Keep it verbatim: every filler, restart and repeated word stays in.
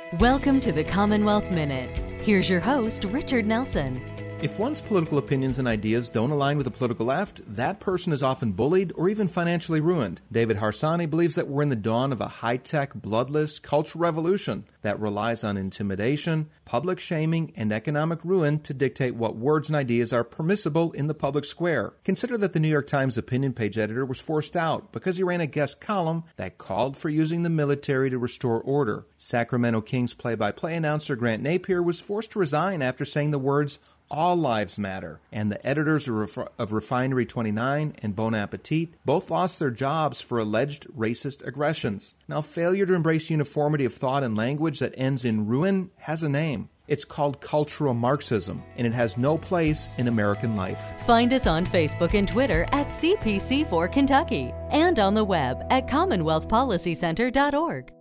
Welcome to the Commonwealth Minute. Here's your host, Richard Nelson. If one's political opinions and ideas don't align with the political left, that person is often bullied or even financially ruined. David Harsanyi believes that we're in the dawn of a high-tech, bloodless cultural revolution that relies on intimidation, public shaming, and economic ruin to dictate what words and ideas are permissible in the public square. Consider that the New York Times opinion page editor was forced out because he ran a guest column that called for using the military to restore order. Sacramento Kings play-by-play announcer Grant Napier was forced to resign after saying the words, "All lives matter," and the editors of, Ref- of Refinery twenty-nine and Bon Appetit both lost their jobs for alleged racist aggressions. Now, failure to embrace uniformity of thought and language that ends in ruin has a name. It's called cultural Marxism, and it has no place in American life. Find us on Facebook and Twitter at C P C four Kentucky and on the web at commonwealth policy center dot org.